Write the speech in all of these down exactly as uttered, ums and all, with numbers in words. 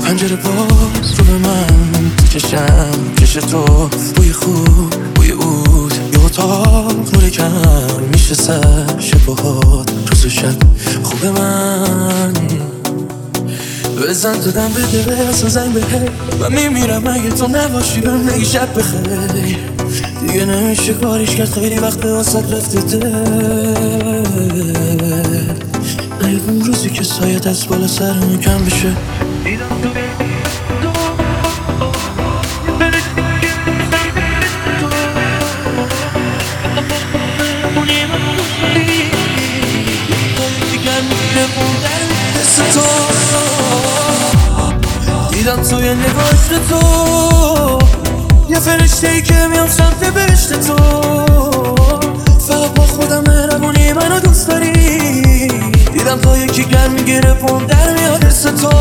پنجره باز رو به من چشم کش تو، بوی خوب بوی عود یه اتاق نور کم میشه سر شبهات روز و شب خوب من بزن تو دم بده برسن زنگ بهه من میمیرم اگه تو نباشی بهم نگی شب بخیر دیگه نمیشه کاریش کرد خیلی وقت واسط رفته دل نیاد اون روزی که سایت از بالا سرمون کم بشه دیدم توی نگاهت تو یه فرشته‌ای که میام سمت بهشت تو فقط با خودم مهربونی منو دوست داری دیدم تا یکی گرم میگیره پام در میاد حس تو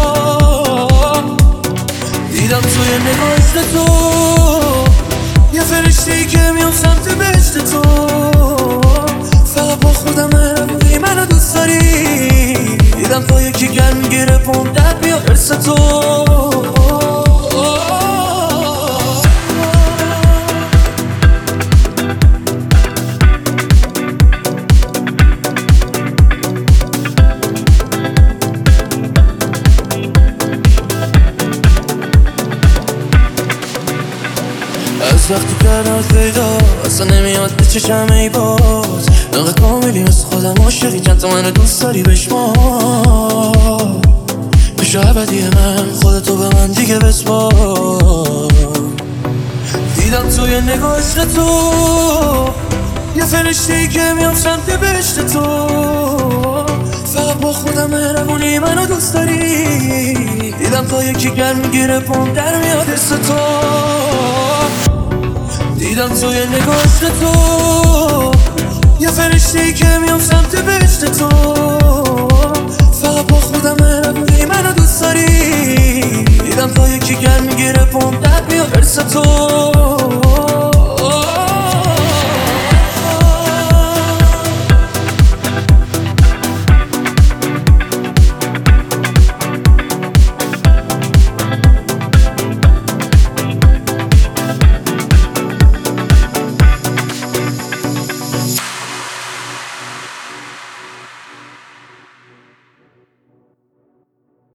دیدم توی نگاهت تو یه فرشته‌ای که میام سمت بهشت تو فقط با خودم مهربونی منو دوست داری دیدم تا یکی گرم میگیره پام در میاد حس تو از وقتی کردم پیدا اصلا نمیاد به چشم ای باز نقد کاملی مثل خودم عاشقی چند تا منو دوست داری بشمار بشو عبدی من خودتو به من دیگه بسپار دیدم توی نگاهت تو یه فرشته‌ای که میام سمت بهشت تو فقط با خودم مهربونی منو دوست داری دیدم تا یکی گرم میگیره پام در میاد حس تو دیدم توی نگاهت تو یه فرشته‌ای که میام سمت بهشت تو فقط با خودم مهربونی منو دوست